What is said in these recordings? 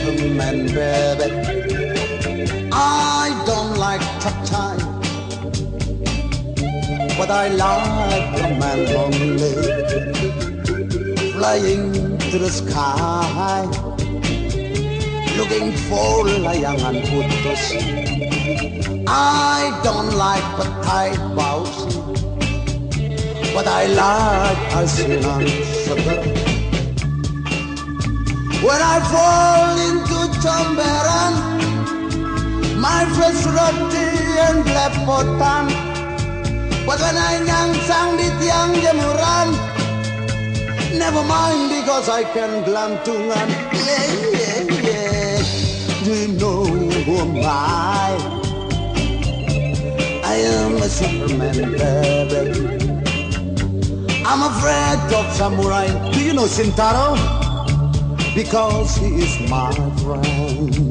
Superman, baby. I don't like tough time, but I like the man lonely, flying to the sky, looking for lion and putos. I don't like the tight bows, but I like icing on sugar. When I fall into Chamberan, my face roti and lepotan. But when I nyang sang di tiang jemuran, never mind because I can glantungan. Yeah, yeah, yeah. Do you know who am I? I am a Superman, baby. I'm afraid of samurai. Do you know Shintaro? Because he is my friend.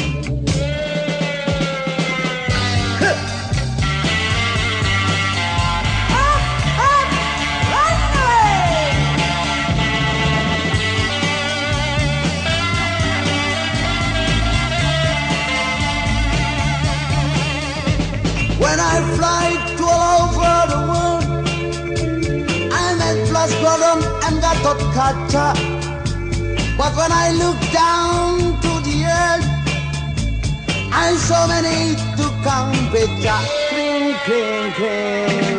When I fly to all over the world, I'm at Flash Gordon and Gatot Kaca. But when I look down to the earth, I saw many tukang beca. Kring, kring, kring.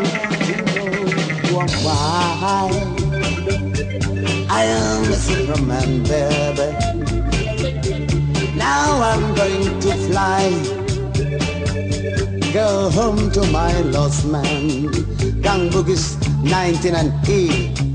Why? I am a Superman, baby. Now I'm going to fly, go home to my lost man. Gang Boogies 19 and E.